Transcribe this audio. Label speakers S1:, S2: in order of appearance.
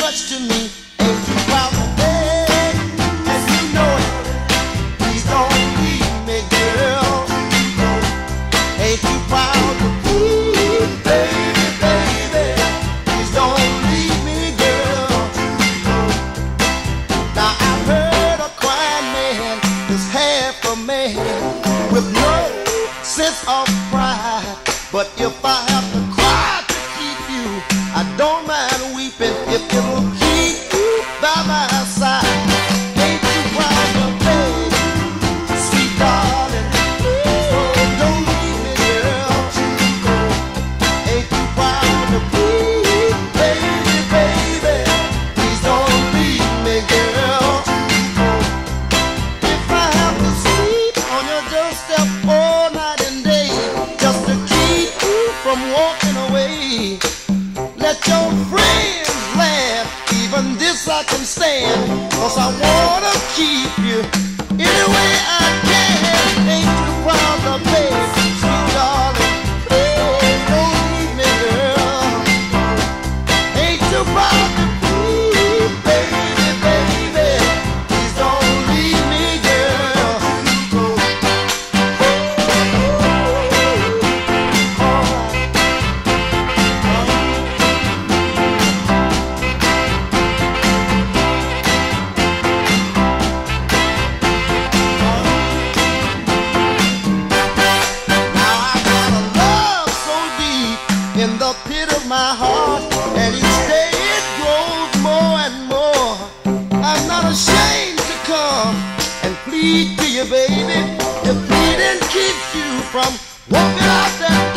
S1: much to me. Ain't you proud to beg? And you know it. Please don't leave me, girl. Ain't you proud to please, baby, baby? Please don't leave me, girl. Now I've heard a crying man is half a man with no sense of pride. But if I have to cry to keep you, I don't mind weeping if it'll keep you by my side. Ain't you proud of me, sweet darling? Oh, don't leave me, girl. Ain't you proud of me, baby, baby? Please don't leave me, girl. If I have to sleep on your doorstep all night and day just to keep you from walking away, let your friends laugh, even this I can stand, 'cause I wanna keep you any way I can. Ain't you proud of me, sweet darling? Please don't leave me, girl. Ain't you proud of me, baby, baby? Please don't leave me, girl. In the pit of my heart, and each day it grows more and more. I'm not ashamed to come and plead to you, baby. Your pleading keeps you from walking out that